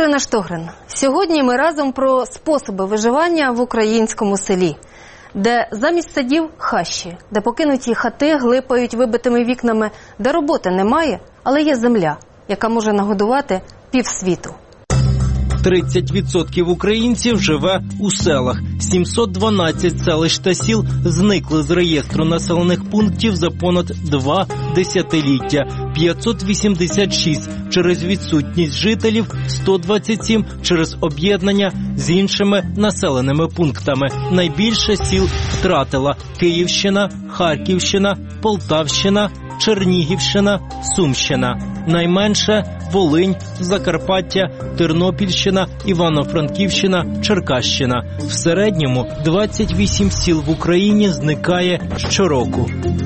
Олена Штогрин. Сьогодні ми разом про способи виживання в українському селі, де замість садів – хащі, де покинуті хати глипають вибитими вікнами, де роботи немає, але є земля, яка може нагодувати півсвіту. 30% українців живе у селах. 712 селищ та сіл зникли з реєстру населених пунктів за понад 2 десятиліття. 586 через відсутність жителів, 127 через об'єднання з іншими населеними пунктами. Найбільше сіл втратила Київщина, Харківщина, Полтавщина, Чернігівщина, Сумщина. Найменше – Волинь, Закарпаття, Тернопільщина, Івано-Франківщина, Черкащина. В середньому 28 сіл в Україні зникає щороку.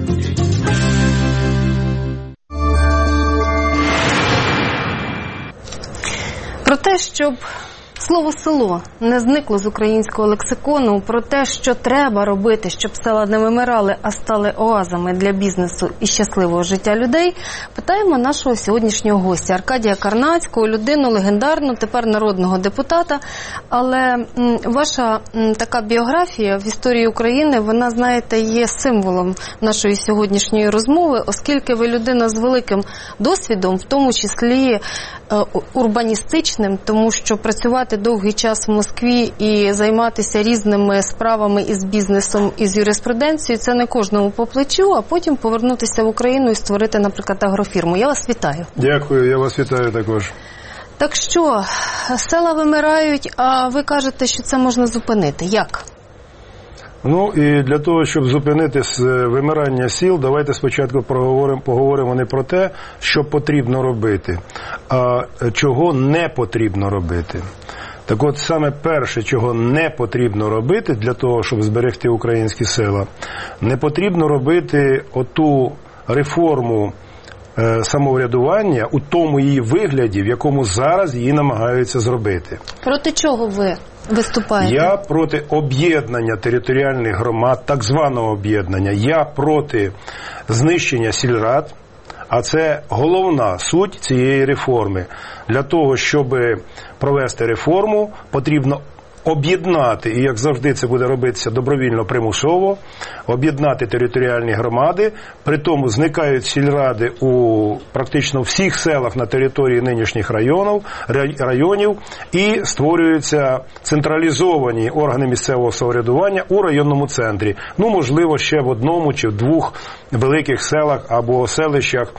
Про те, щоб слово «село» не зникло з українського лексикону, про те, що треба робити, щоб села не вимирали, а стали оазами для бізнесу і щасливого життя людей, питаємо нашого сьогоднішнього гостя Аркадія Карнацького, людину легендарну, тепер народного депутата. Але ваша така біографія в історії України, вона, знаєте, є символом нашої сьогоднішньої розмови, оскільки ви людина з великим досвідом, в тому числі урбаністичним, тому що працювати довгий час в Москві і займатися різними справами із бізнесом, із юриспруденцією, це не кожному по плечу, а потім повернутися в Україну і створити, наприклад, агрофірму. Я вас вітаю. Дякую, я вас вітаю також. Так що, села вимирають, а ви кажете, що це можна зупинити. Як? Ну, і для того, щоб зупинити вимирання сіл, давайте спочатку поговоримо не про те, що потрібно робити, а чого не потрібно робити. Так от, саме перше, чого не потрібно робити для того, щоб зберегти українські села, не потрібно робити оту реформу самоврядування у тому її вигляді, в якому зараз її намагаються зробити. Проти чого ви виступаєте? Я проти об'єднання територіальних громад, так званого об'єднання. Я проти знищення сільрад, а це головна суть цієї реформи. Для того, щоб провести реформу, потрібно об'єднати, і як завжди це буде робитися добровільно-примусово, об'єднати територіальні громади, при тому зникають сільради у практично всіх селах на території нинішніх районів і створюються централізовані органи місцевого самоврядування у районному центрі. Ну, можливо, ще в одному чи в двох великих селах або селищах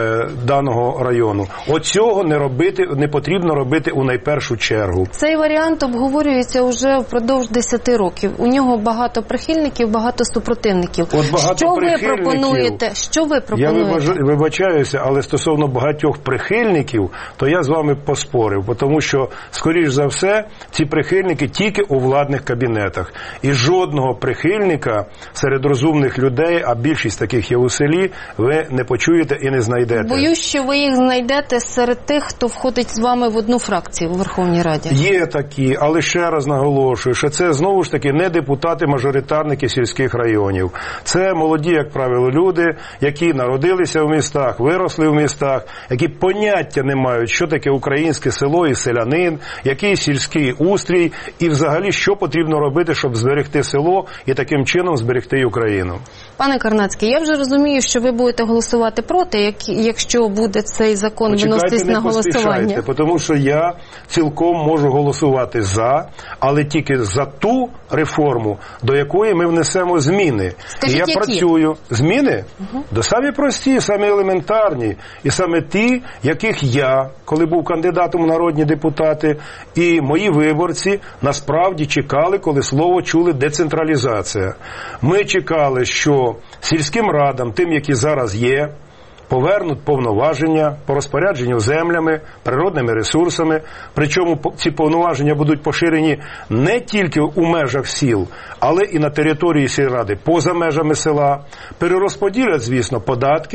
даного району. Оцього не потрібно робити у найпершу чергу. Цей варіант обговорюється уже впродовж 10 років. У нього багато прихильників, багато супротивників. Що ви пропонуєте? Я вибачаюся, але стосовно багатьох прихильників, то я з вами поспорив, тому що, скоріш за все, ці прихильники тільки у владних кабінетах. І жодного прихильника серед розумних людей, а більшість таких є у селі, ви не почуєте і не знайдете. Боюсь, що ви їх знайдете серед тих, хто входить з вами в одну фракцію у Верховній Раді. Є такі, але ще раз наголошую, що це знову ж таки не депутати-мажоритарники сільських районів. Це молоді, як правило, люди, які народилися в містах, виросли в містах, які поняття не мають, що таке українське село і селянин, який сільський устрій і взагалі, що потрібно робити, щоб зберегти село і таким чином зберегти Україну. Пане Карнацький, я вже розумію, що ви будете голосувати проти, якщо буде цей закон виноситись на голосування. Тому що я цілком можу голосувати за, але тільки за ту реформу, до якої ми внесемо зміни. Скажіть, і я працюю. Зміни? До самі прості, самі елементарні. І саме ті, яких я, коли був кандидатом у народні депутати, і мої виборці насправді чекали, коли слово чули децентралізація. Ми чекали, що сільським радам, тим, які зараз є, повернуть повноваження по розпорядженню землями, природними ресурсами, причому ці повноваження будуть поширені не тільки у межах сіл, але і на території сільради поза межами села, перерозподілять, звісно, податки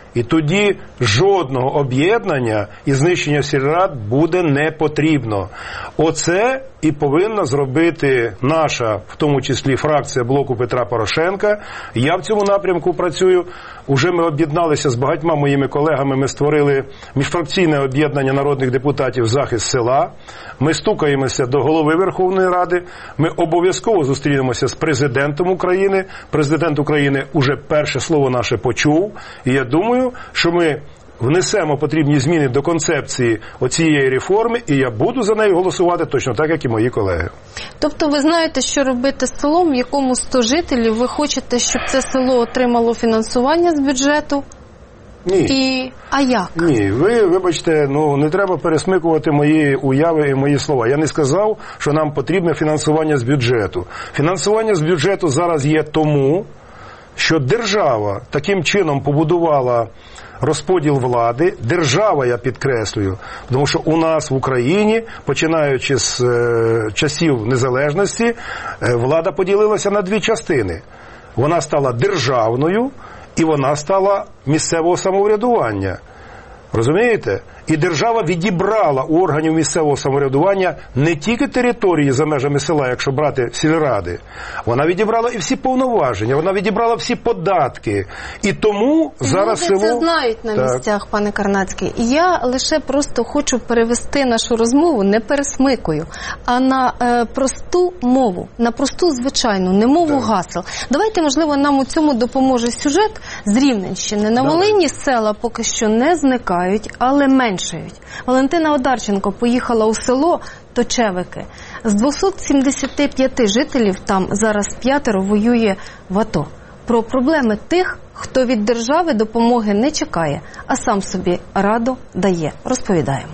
І тоді жодного об'єднання і знищення сільрад буде не потрібно. Оце і повинна зробити наша, в тому числі фракція Блоку Петра Порошенка. Я в цьому напрямку працюю. Уже ми об'єдналися з багатьма моїми колегами, ми створили міжфракційне об'єднання народних депутатів «Захист села». Ми стукаємося до голови Верховної Ради, ми обов'язково зустрінемося з президентом України. Президент України уже перше слово наше почув, і я думаю, що ми внесемо потрібні зміни до концепції оцієї реформи, і я буду за нею голосувати точно так, як і мої колеги. Тобто ви знаєте, що робити з селом, в якому 100 жителів, ви хочете, щоб це село отримало фінансування з бюджету? Ні. А як? Ні, вибачте, не треба пересмикувати мої уяви і мої слова. Я не сказав, що нам потрібне фінансування з бюджету. Фінансування з бюджету зараз є тому, що держава таким чином побудувала розподіл влади. Держава, я підкреслюю, тому що у нас в Україні, починаючи з часів незалежності, влада поділилася на дві частини. Вона стала державною і вона стала місцевого самоврядування. Розумієте? І держава відібрала у органів місцевого самоврядування не тільки території за межами села, якщо брати сільради. Вона відібрала і всі повноваження, вона відібрала всі податки. І тому зараз село... Люди це знають на місцях, пане Карнацький. Я лише просто хочу перевести нашу розмову, не пересмикую, а на просту мову, на просту звичайну, не мову гасел. Давайте, можливо, нам у цьому допоможе сюжет з Рівненщини. На Волині села поки що не зникають, але меншають. Валентина Одарченко поїхала у село Точевики. З 275 жителів там зараз 5 воює в АТО. Про проблеми тих, хто від держави допомоги не чекає, а сам собі раду дає. Розповідаємо.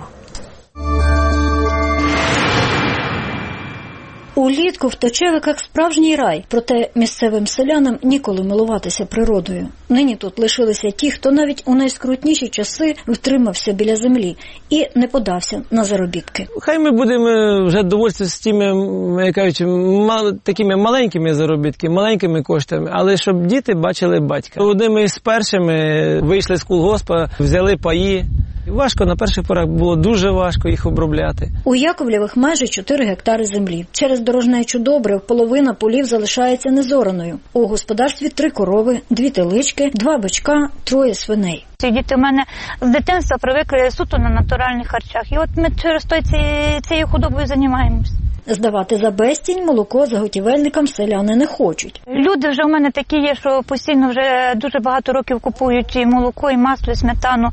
Улітку в Точевиках справжній рай, проте місцевим селянам ніколи милуватися природою. Нині тут лишилися ті, хто навіть у найскрутніші часи втримався біля землі і не подався на заробітки. Хай ми будемо вже довольствуватися з тими, як кажуть, такими маленькими заробітками, маленькими коштами, але щоб діти бачили батька. Одними із першими вийшли з колгоспа, взяли паї. Важко, на перших порах було дуже важко їх обробляти. У Яковлєвих майже 4 гектари землі. Через дорожнечу добрив половина полів залишається незораною. У господарстві 3 корови, 2 телички, 2 бичка, 3 свиней. Ці діти в мене з дитинства привикли суто на натуральних харчах. І от ми через цією худобою займаємося. Здавати за безцінь молоко заготівельникам селяни не хочуть. Люди вже в мене такі є, що постійно вже дуже багато років купують і молоко, і масло, і сметану.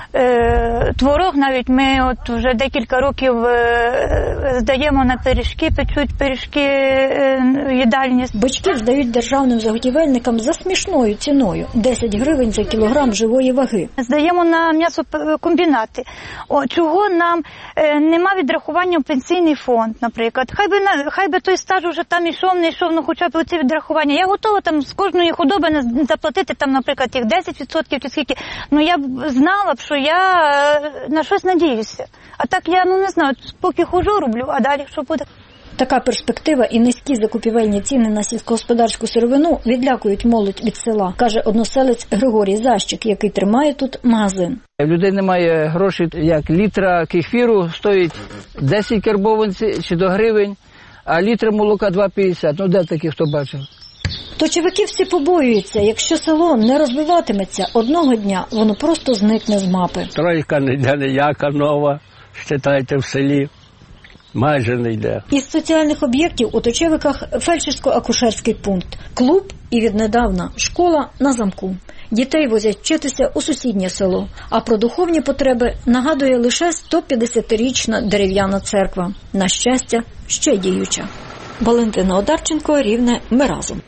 Творог навіть ми от вже декілька років здаємо на пиріжки, печуть пиріжки їдальні. Бичків здають державним заготівельникам за смішною ціною – 10 гривень за кілограм живої ваги. Здаємо на м'ясокомбінати. Чого нам нема відрахування в пенсійний фонд, наприклад. Хай би той стаж уже там ішов, не йшов, ну хоча б оці відрахування. Я готова там з кожної худоби заплатити там, наприклад, тих 10% чи скільки. Ну я б знала б, що я на щось надіюся. А так я, не знаю, поки хожу, роблю, а далі що буде? Така перспектива і низькі закупівельні ціни на сільськогосподарську сировину відлякують молодь від села, каже односелець Григорій Защик, який тримає тут магазин. У людей немає грошей, як літра кефіру стоїть 10 карбованців чи до гривень, а літра молока 2,50. Ну де такі, хто бачив? Точевиківці побоюються, якщо село не розвиватиметься, одного дня воно просто зникне з мапи. Тройка не йде, ніяка нова, считайте, в селі. Майже не йде. Із соціальних об'єктів у Точевиках фельдшерсько-акушерський пункт, клуб і віднедавна школа на замку. Дітей возять вчитися у сусіднє село, а про духовні потреби нагадує лише 150-річна дерев'яна церква. На щастя, ще діюча. Валентина Одарченко, Рівне, ми разом.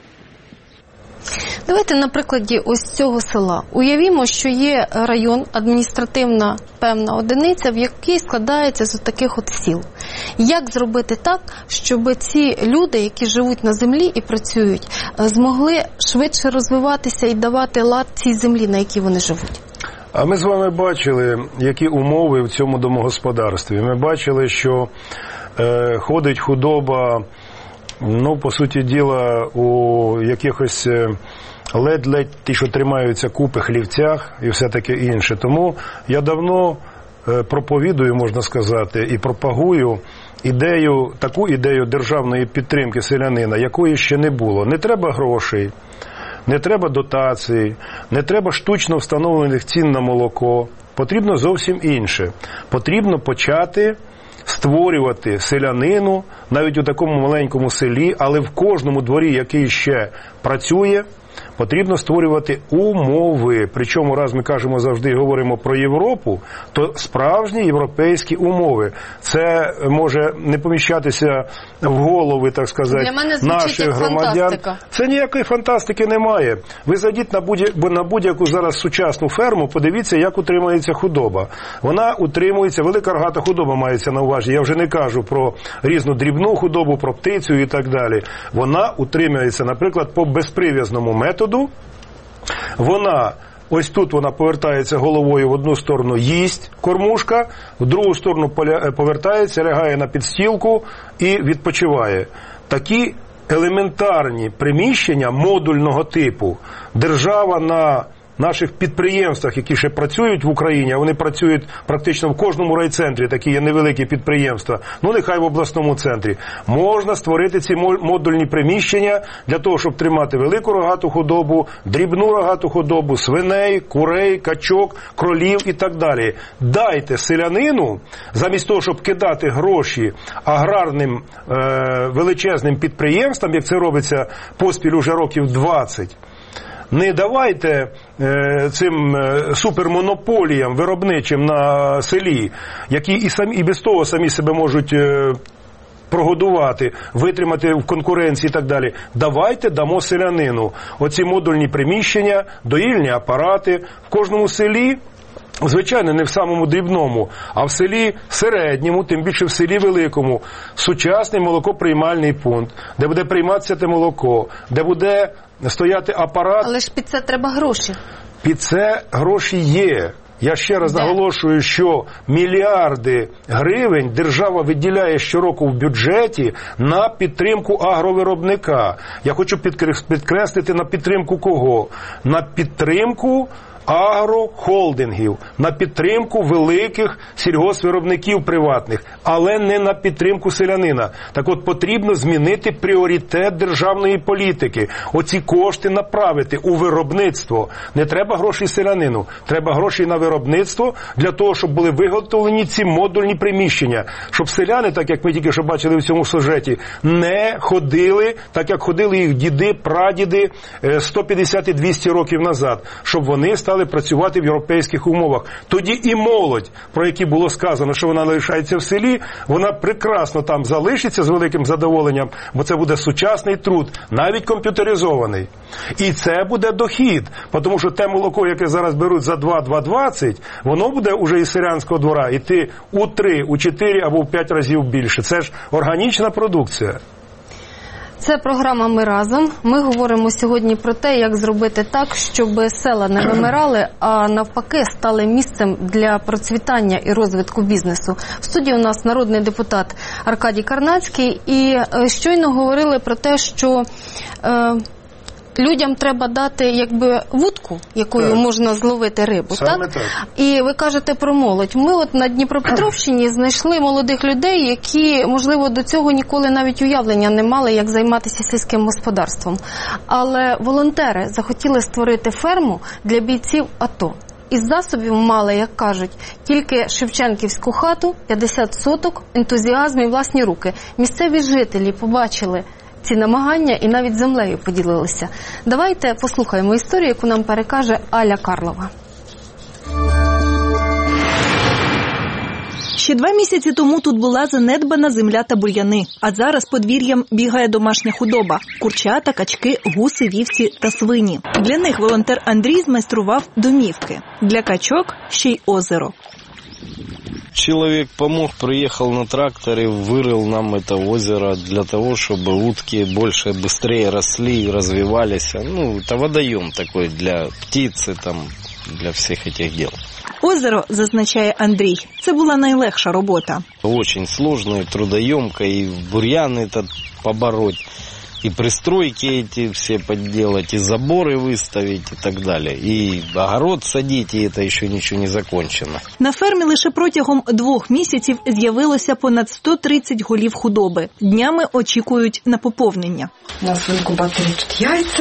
Давайте на прикладі ось цього села. Уявімо, що є район, адміністративна певна одиниця, в якій складається з таких от сіл. Як зробити так, щоб ці люди, які живуть на землі і працюють, змогли швидше розвиватися і давати лад цій землі, на якій вони живуть? А ми з вами бачили, які умови в цьому домогосподарстві. Ми бачили, що ходить худоба Ну, по суті діла, у якихось ледь-ледь ті, що тримаються купи, хлівцях і все таке інше. Тому я давно проповідую, можна сказати, і пропагую таку ідею державної підтримки селянина, якої ще не було. Не треба грошей, не треба дотацій, не треба штучно встановлених цін на молоко. Потрібно зовсім інше. Потрібно почати створювати селянину, навіть у такому маленькому селі, але в кожному дворі, який ще працює, потрібно створювати умови. Причому, раз ми кажемо завжди, говоримо про Європу, то справжні європейські умови. Це може не поміщатися в голови, так сказати, наших громадян. Фантастика. Це ніякої фантастики немає. Ви зайдіть на будь-яку зараз сучасну ферму, подивіться, як утримується худоба. Вона утримується, велика рогата худоба мається на увазі. Я вже не кажу про різну дрібну худобу, про птицю і так далі. Вона утримується, наприклад, по безприв'язному методу. Ось тут вона повертається головою в одну сторону, їсть кормушка, в другу сторону повертається, лягає на підстілку і відпочиває. Такі елементарні приміщення модульного типу держава на наших підприємствах, які ще працюють в Україні, а вони працюють практично в кожному райцентрі, такі є невеликі підприємства, нехай в обласному центрі, можна створити ці модульні приміщення для того, щоб тримати велику рогату худобу, дрібну рогату худобу, свиней, курей, качок, кролів і так далі. Дайте селянину, замість того, щоб кидати гроші аграрним величезним підприємствам, як це робиться поспіль уже років 20, не давайте цим супермонополіям виробничим на селі, які і без того самі себе можуть прогодувати, витримати в конкуренції і так далі. Давайте дамо селянину оці модульні приміщення, доїльні апарати в кожному селі. Звичайно, не в самому дрібному, а в селі середньому, тим більше в селі великому, сучасний молокоприймальний пункт, де буде прийматися те молоко, де буде стояти апарат. Але ж під це треба гроші. Під це гроші є. Я ще раз наголошую, що мільярди гривень держава виділяє щороку в бюджеті на підтримку агровиробника. Я хочу підкреслити, на підтримку кого? На підтримку агрохолдингів, на підтримку великих сільгоспвиробників приватних, але не на підтримку селянина. Так от, потрібно змінити пріоритет державної політики. Оці кошти направити у виробництво. Не треба грошей селянину, треба гроші на виробництво для того, щоб були виготовлені ці модульні приміщення. Щоб селяни, так як ми тільки що бачили в цьому сюжеті, не ходили, так як ходили їх діди, прадіди 150 і 200 років назад. Щоб вони стали працювати в європейських умовах. Тоді і молодь, про які було сказано, що вона лишається в селі, вона прекрасно там залишиться з великим задоволенням, бо це буде сучасний труд, навіть комп'ютеризований. І це буде дохід, тому що те молоко, яке зараз беруть за 2,20, воно буде уже із селянського двора йти у 3, у 4 або в 5 разів більше. Це ж органічна продукція. Це програма «Ми разом». Ми говоримо сьогодні про те, як зробити так, щоб села не вимирали, а навпаки стали місцем для процвітання і розвитку бізнесу. В студії у нас народний депутат Аркадій Карнацький. І щойно говорили про те, що людям треба дати вудку, якою можна зловити рибу. Так? І ви кажете про молодь. Ми на Дніпропетровщині знайшли молодих людей, які, можливо, до цього ніколи навіть уявлення не мали, як займатися сільським господарством. Але волонтери захотіли створити ферму для бійців АТО. Із засобів мали, як кажуть, тільки шевченківську хату, 50 соток, ентузіазм і власні руки. Місцеві жителі побачили ці намагання і навіть землею поділилися. Давайте послухаємо історію, яку нам перекаже Аля Карлова. Ще 2 місяці тому тут була занедбана земля та бур'яни. А зараз подвір'ям бігає домашня худоба – курчата, качки, гуси, вівці та свині. Для них волонтер Андрій змайстрував домівки. Для качок – ще й озеро. Человек помог, приехал на тракторе, вырыл нам это озеро для того, чтобы утки больше, быстрее росли и развивались. Это водоем такой для птицы, для всех этих дел. Озеро, зазначає Андрій, це була найлегша робота. Очень сложно, трудоемко, и бурьян этот побороть, и пристройки эти все подделать, и заборы выставить, и так далее. И огород садить, и это еще ничего не закончено. На фермі лише протягом 2 місяців з'явилося понад 130 голів худоби. Днями очікують на поповнення. У нас в инкубаторе тут яйца.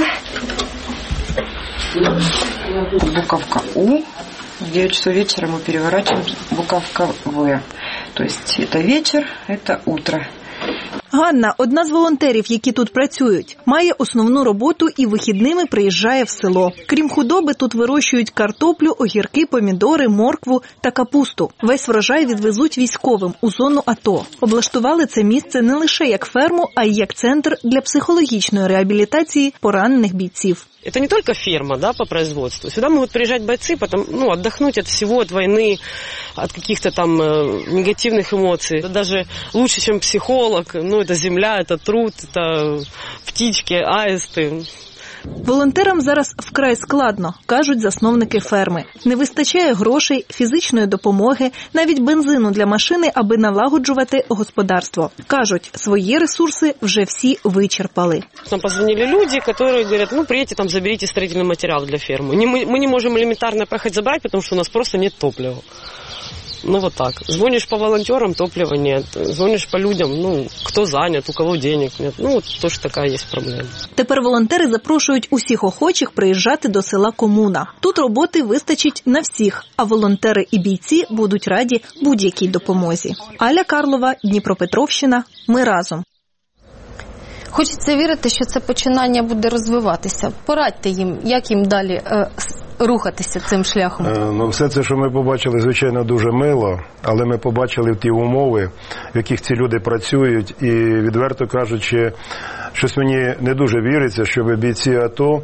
Буковка У. В 9 часов вечера мы переворачиваем буковка В. То есть это вечер, это утро. Ганна – одна з волонтерів, які тут працюють. Має основну роботу і вихідними приїжджає в село. Крім худоби, тут вирощують картоплю, огірки, помідори, моркву та капусту. Весь врожай відвезуть військовим у зону АТО. Облаштували це місце не лише як ферму, а й як центр для психологічної реабілітації поранених бійців. Это не только ферма, да, по производству. Сюда могут приезжать бойцы, отдохнуть от всего, от войны, от каких-то там негативных эмоций. Это даже лучше, чем психолог. Это земля, это труд, это птички, аисты. Волонтерам зараз вкрай складно, кажуть засновники ферми. Не вистачає грошей, фізичної допомоги, навіть бензину для машини, аби налагоджувати господарство. Кажуть, свої ресурси вже всі вичерпали. Нам позвонили люди, которые говорят, приедьте, заберите строительный материал для фермы. Мы не можем элементарно поехать забрать, потому что у нас просто нет топлива. Вот так. Звонишь по волонтерам, топлива нет. Звонишь по людям, кто занят, у кого денег нет. Тоже такая есть проблема. Тепер волонтери запрошують усіх охочих приїжджати до села Комуна. Тут роботи вистачить на всіх, а волонтери і бійці будуть раді будь-якій допомозі. Аля Карлова, Дніпропетровщина. Ми разом. Хочеться вірити, що це починання буде розвиватися. Порадьте їм, як їм далі рухатися цим шляхом. Все це, що ми побачили, звичайно, дуже мило, але ми побачили ті умови, в яких ці люди працюють, і, відверто кажучи, щось мені не дуже віриться, щоб бійці АТО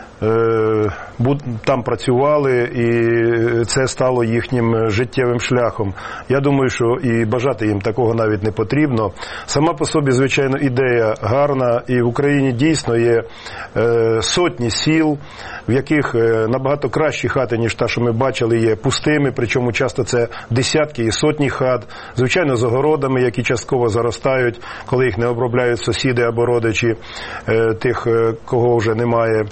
там працювали, і це стало їхнім життєвим шляхом. Я думаю, що і бажати їм такого навіть не потрібно. Сама по собі, звичайно, ідея гарна, і в Україні дійсно є сотні сіл, в яких набагато кращі хати, ніж та, що ми бачили, є пустими, причому часто це десятки і сотні хат, звичайно, з огородами, які частково заростають, коли їх не обробляють сусіди або родичі тих, кого вже немає.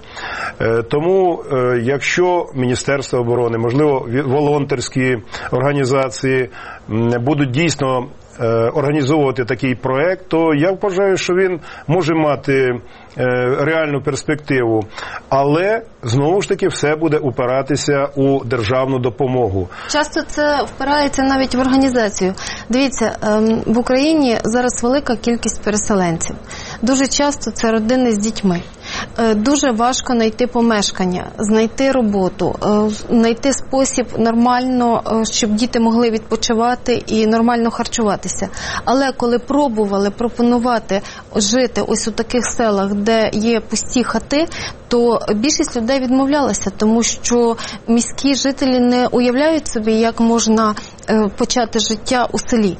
Тому, якщо Міністерство оборони, можливо, волонтерські організації будуть дійсно організовувати такий проект, то я вважаю, що він може мати реальну перспективу. Але, знову ж таки, все буде упиратися у державну допомогу. Часто це впирається навіть в організацію. Дивіться, в Україні зараз велика кількість переселенців. Дуже часто це родини з дітьми. Дуже важко знайти помешкання, знайти роботу, знайти спосіб нормально, щоб діти могли відпочивати і нормально харчуватися. Але коли пропонувати жити ось у таких селах, де є пусті хати, то більшість людей відмовлялася, тому що міські жителі не уявляють собі, як можна почати життя у селі.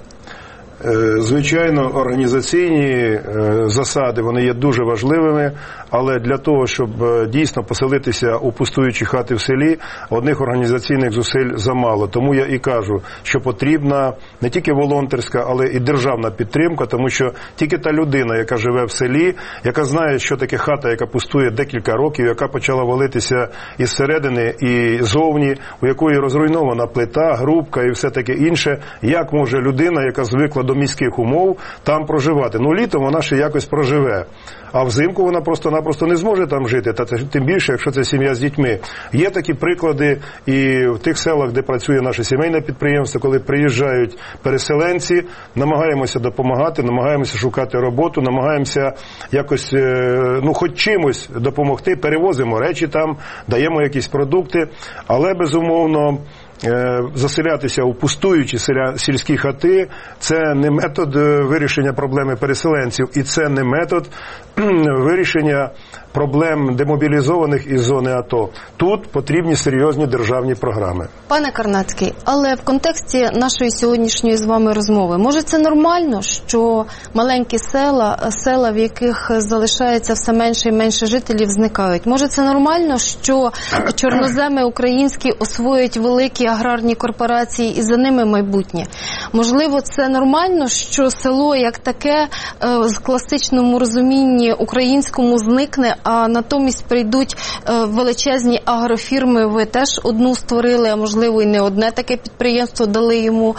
Звичайно, організаційні засади, вони є дуже важливими, але для того, щоб дійсно поселитися у пустуючі хати в селі, одних організаційних зусиль замало. Тому я і кажу, що потрібна не тільки волонтерська, але і державна підтримка, тому що тільки та людина, яка живе в селі, яка знає, що таке хата, яка пустує декілька років, яка почала валитися із середини і зовні, у якої розруйнована плита, грубка і все таке інше, як може людина, яка звикла до міських умов, там проживати. Літом вона ще якось проживе, а взимку вона просто-напросто не зможе там жити, та тим більше, якщо це сім'я з дітьми. Є такі приклади і в тих селах, де працює наше сімейне підприємство, коли приїжджають переселенці, намагаємося допомагати, намагаємося шукати роботу, намагаємося якось, хоч чимось допомогти, перевозимо речі там, даємо якісь продукти, але, безумовно, заселятися у пустуючі сільські хати – це не метод вирішення проблеми переселенців, і це не метод вирішення проблем демобілізованих із зони АТО. Тут потрібні серйозні державні програми. Пане Карнацький, але в контексті нашої сьогоднішньої з вами розмови, може це нормально, що маленькі села, в яких залишається все менше і менше жителів, зникають? Може це нормально, що чорноземи українські освоюють великі аграрні корпорації і за ними майбутнє? Можливо, це нормально, що село як таке в класичному розумінні українському зникне, а натомість прийдуть величезні агрофірми, ви теж одну створили, а можливо і не одне таке підприємство, дали йому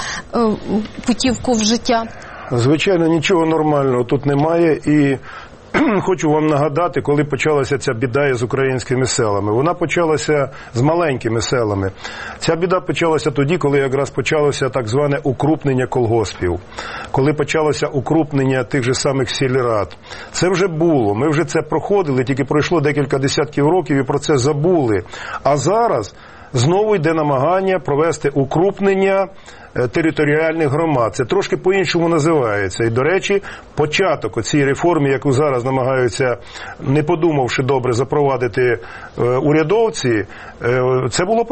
путівку в життя? Звичайно, нічого нормального тут немає, і хочу вам нагадати, коли почалася ця біда із українськими селами. Вона почалася з маленькими селами. Ця біда почалася тоді, коли якраз почалося так зване укрупнення колгоспів. Коли почалося укрупнення тих же самих сільрад. Це вже було, ми вже це проходили, тільки пройшло декілька десятків років і про це забули. А зараз знову йде намагання провести укрупнення територіальних громад. Це трошки по-іншому називається. І, до речі, початок оцій реформи, яку зараз намагаються, не подумавши добре, запровадити урядовці, це було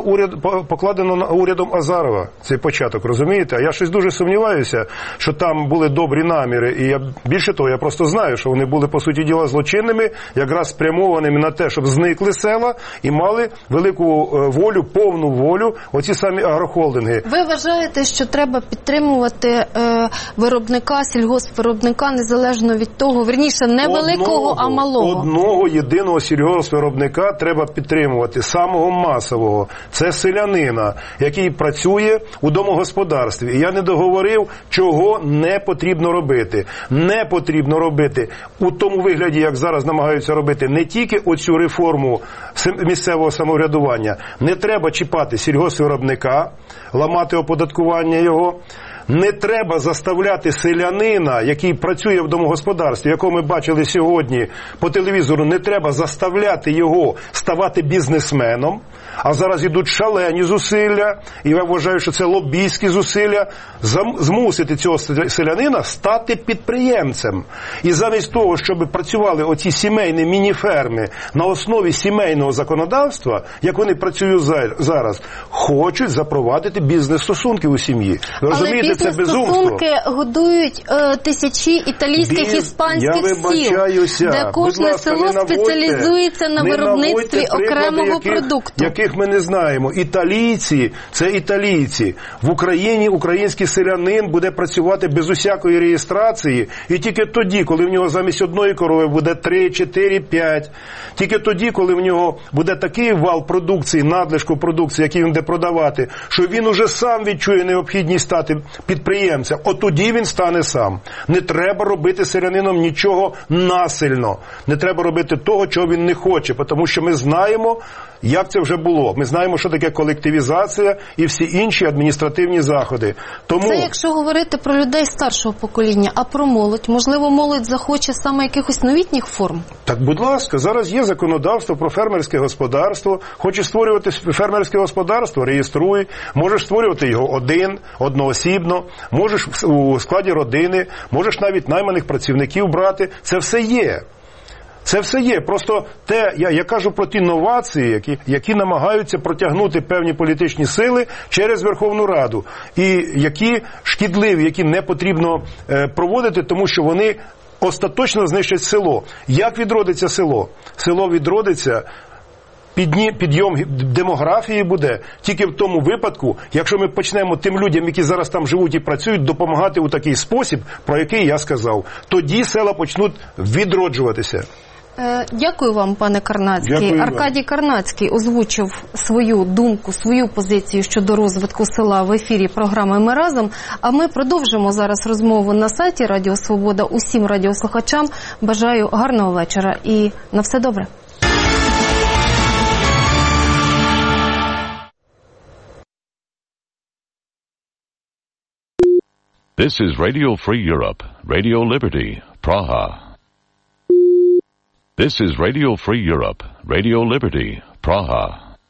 покладено урядом Азарова, цей початок, розумієте? А я щось дуже сумніваюся, що там були добрі наміри. І більше того, я просто знаю, що вони були, по суті діла, злочинними, якраз спрямованими на те, щоб зникли села і мали велику волю, повну волю оці самі агрохолдинги. Ви вважаєте, що треба підтримувати виробника, сільгоспвиробника, незалежно від того, вірніше, не великого, а малого? Одного єдиного сільгоспвиробника треба підтримувати, самого масового. Це селянина, який працює у домогосподарстві. І я не договорив, чого не потрібно робити. Не потрібно робити у тому вигляді, як зараз намагаються робити, не тільки оцю реформу місцевого самоврядування. Не треба чіпати сільгоспвиробника, ламати оподаткування його. Не треба заставляти селянина, який працює в домогосподарстві, якого ми бачили сьогодні по телевізору, не треба заставляти його ставати бізнесменом, а зараз йдуть шалені зусилля, і я вважаю, що це лобійські зусилля, змусити цього селянина стати підприємцем. І замість того, щоб працювали оці сімейні мініферми на основі сімейного законодавства, як вони працюють зараз, хочуть запровадити бізнес-стосунки у сім'ї. Ви розумієте, це безумство. Але бізнес-стосунки годують тисячі італійських, іспанських сіл, де кожне село спеціалізується на виробництві окремого продукту. Яких ми не знаємо. Італійці – це італійці. В Україні український селянин буде працювати без усякої реєстрації, і тільки тоді, коли в нього замість одної корови буде 3, 4, 5, тільки тоді, коли в нього буде такий вал продукції, надлишку продукції, який він буде продавати, що він уже сам відчує необхідність стати підприємцем, от тоді він стане сам. Не треба робити селянином нічого насильно. Не треба робити того, чого він не хоче, тому що ми знаємо, як це вже було. Ми знаємо, що таке колективізація і всі інші адміністративні заходи. Тому... Це якщо говорити про людей старшого покоління, а про молодь? Можливо, молодь захоче саме якихось новітніх форм? Так, будь ласка, зараз є законодавство про фермерське господарство. Хочеш створювати фермерське господарство – реєструй. Можеш створювати його одноосібно, можеш у складі родини, можеш навіть найманих працівників брати. Це все є. Це все є. Просто я кажу про ті новації, які намагаються протягнути певні політичні сили через Верховну Раду. І які шкідливі, які не потрібно проводити, тому що вони остаточно знищать село. Як відродиться село? Село відродиться, підйом демографії буде тільки в тому випадку, якщо ми почнемо тим людям, які зараз там живуть і працюють, допомагати у такий спосіб, про який я сказав. Тоді села почнуть відроджуватися. Дякую вам, пане Карнацький. Дякую Аркадій Карнацький озвучив свою думку, свою позицію щодо розвитку села в ефірі програми «Ми разом». А ми продовжимо зараз розмову на сайті Радіо Свобода. Усім радіослухачам бажаю гарного вечора і на все добре. This is Radio Free Europe, Radio Liberty, Praha. This is Radio Free Europe, Radio Liberty, Praha.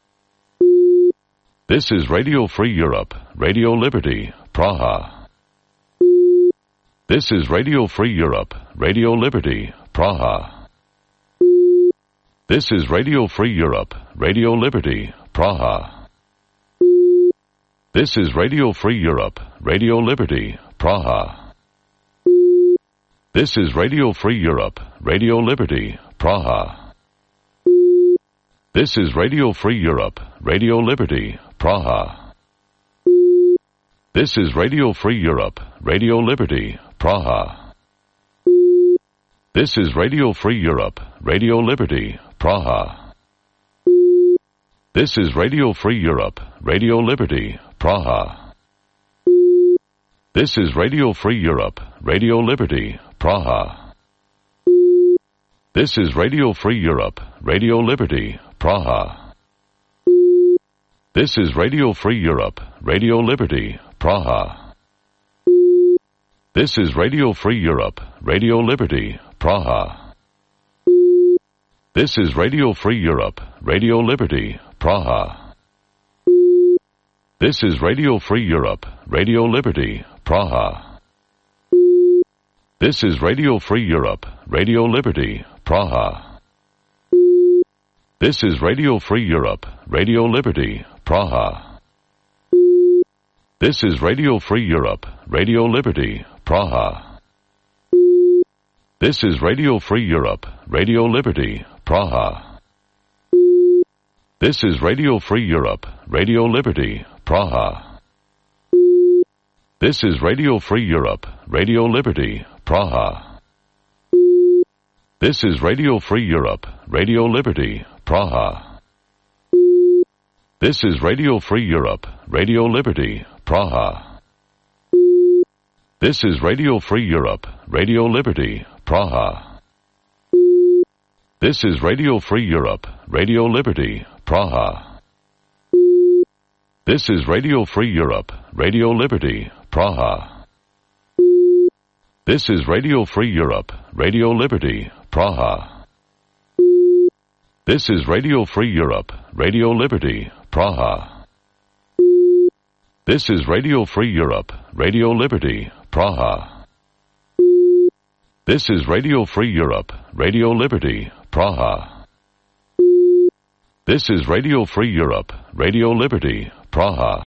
This is Radio Free Europe, Radio Liberty, Praha. This is Radio Free Europe, Radio Liberty, Praha. This is Radio Free Europe, Radio Liberty, Praha. This is Radio Free Europe, Radio Liberty, Praha. This is Radio Free Europe, Radio Liberty, Praha. This is Radio Free Europe, Radio Liberty, Praha. This is Radio Free Europe, Radio Liberty, Praha. This is Radio Free Europe, Radio Liberty, Praha. This is Radio Free Europe, Radio Liberty, Praha. This is Radio Free Europe, Radio Liberty, Praha. This is Radio Free Europe, Radio Liberty, Praha. This is Radio Free Europe, Radio Liberty, Praha. This is Radio Free Europe, Radio Liberty, Praha. This is Radio Free Europe, Radio Liberty, Praha. This is Radio Free Europe, Radio Liberty, Praha. This is Radio Free Europe, Radio Liberty, Praha. This is Radio Free Europe, Radio Liberty, Praha. This is Radio Free Europe, Radio Liberty, Praha. This is Radio Free Europe, Radio Liberty, Praha. This is Radio Free Europe, Radio Liberty, Praha. This is Radio Free Europe, Radio Liberty, Praha. This is Radio Free Europe, Radio Liberty, Praha. This is Radio Free Europe, Radio Liberty, Praha. This is Radio Free Europe, Radio Liberty, Praha. This is Radio Free Europe, Radio Liberty, Praha. This is Radio Free Europe, Radio Liberty, Praha. This is Radio Free Europe, Radio Liberty, Praha. This is Radio Free Europe, Radio Liberty, Praha. This is Radio Free Europe, Radio Liberty, Praha. This is Radio Free Europe, Radio Liberty, Praha. This is Radio Free Europe, Radio Liberty, Praha.